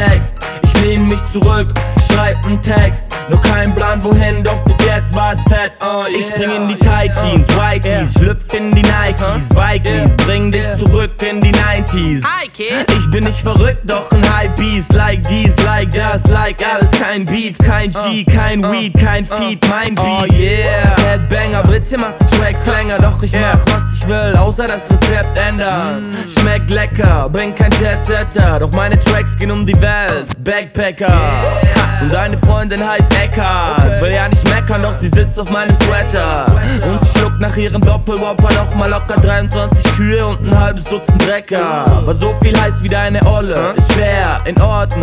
Text. Ich lehn mich zurück, schreib nen Text. Noch kein Plan wohin, doch bis jetzt war es fett. Ich spring in die Tight Jeans, Whiteys, schlüpf in die Nikes, Bikies, bring dich zurück in die 90s. Ich bin nicht verrückt, doch ein Hypebeast. Like dies, like das, like alles. Kein Beef, kein G, kein Weed, kein Feed, mein Beat. Headbanger, bitte mach die Tracks länger. Doch ich mach, was ich will, außer das Rezept ändern. Schmeckt lecker, bin kein Jetsetter, doch meine Tracks gehen um die Welt. Backpacker, und deine Freundin heißt Eckhart. Will ja nicht meckern, doch sie sitzt auf meinem Sweater. Und sie schluckt nach ihrem Doppelwhopper nochmal locker 23 Kühe und ein halbes Dutzend Drecker. Aber so viel heißt wie deine Olle, ist schwer, in Ordnung.